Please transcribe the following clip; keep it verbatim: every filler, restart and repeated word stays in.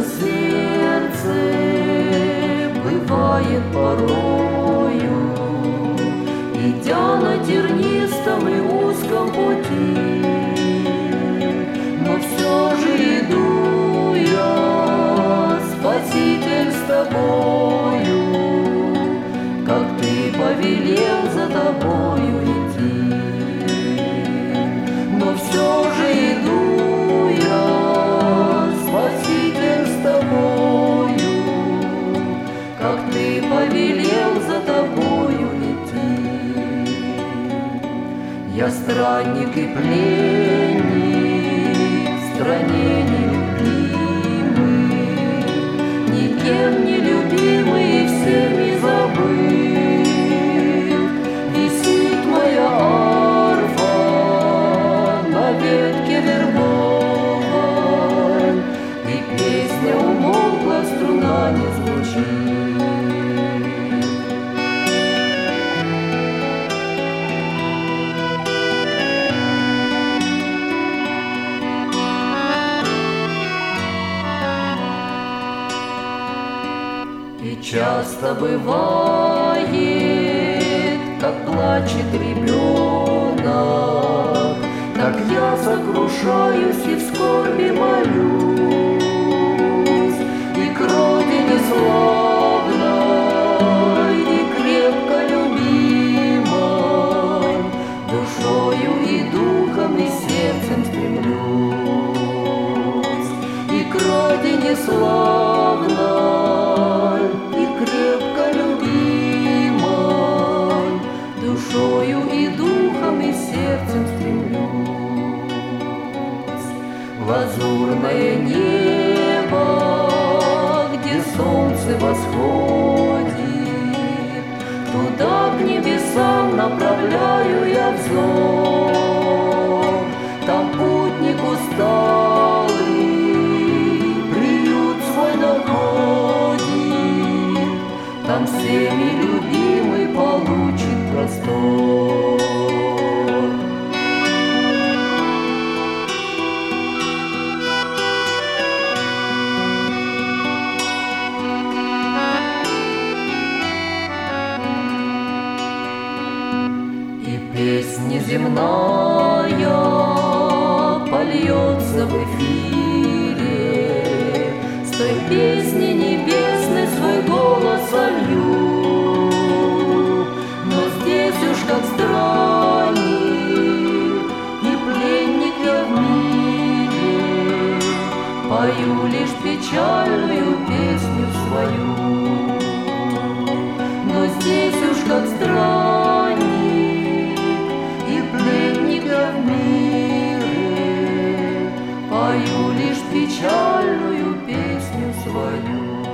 сердце бывает порою, идя на тернистом и узком пути, но все же иду я, Спаситель, с тобою, как ты повелел за тобою идти. Но все же иду я, Спаситель, с тобою, как ты повелел за тобою идти. Я странник и пленник в стране нелюбимый, никем не любимый и всеми забыт. Висит моя арфа на ветке вербовой, и песня умолкла, струна не звучит. И часто бывает, как плачет ребенок, так я сокрушаюсь и в скорби молюсь, и к родине славной, и крепко любимой, душою и духом и сердцем стремлюсь, и к родине славной, крепко любимой, душою и духом и сердцем стремлюсь. Лазурное небо, где солнце восходит, туда к небесам направляю я взор. Там путник усталый приют свой находит, там всеми любимый получит простор. И песня земная польется в эфире, с той песни небесной свой голос солью. Но здесь уж как странник и пленник я в мире, пою лишь печальную песню свою. Но здесь уж как странник и пленник я в мире, пою лишь печальную песню свою.